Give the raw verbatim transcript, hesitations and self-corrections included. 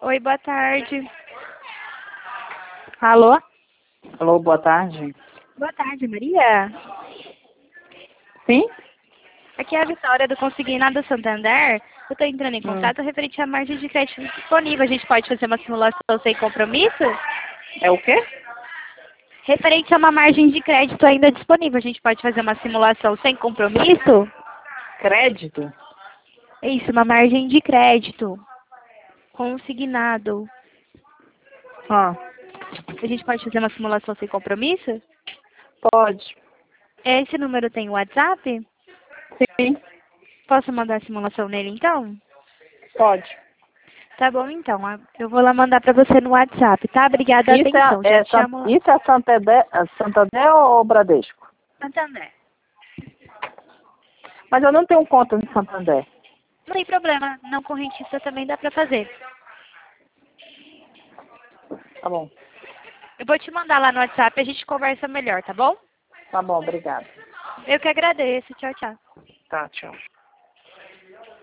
Oi, boa tarde. Alô? Alô, boa tarde. Boa tarde, Maria. Sim? Aqui é a Vitória do Consignado Santander. Eu estou entrando em Hum. contato referente à margem de crédito disponível. A gente pode fazer uma simulação sem compromisso? É o quê? Referente a uma margem de crédito ainda disponível. A gente pode fazer uma simulação sem compromisso? Crédito? É isso, uma margem de crédito. Consignado. Ah, A gente pode fazer uma simulação sem compromisso? pode. Esse número tem WhatsApp? Sim, Posso mandar a simulação nele então? pode. Tá bom então. Eu vou lá mandar pra você no WhatsApp, tá? Obrigada, Isso é, atenção. Já é, te San- chamo lá. isso é Santander, é Santander ou Bradesco? Santander. Mas eu não tenho conta no Santander. Não tem problema. Não correntista também dá pra fazer. Tá bom. Eu vou te mandar lá no WhatsApp e a gente conversa melhor, tá bom? Tá bom, obrigado. Eu que agradeço. Tchau, tchau. Tá, tchau.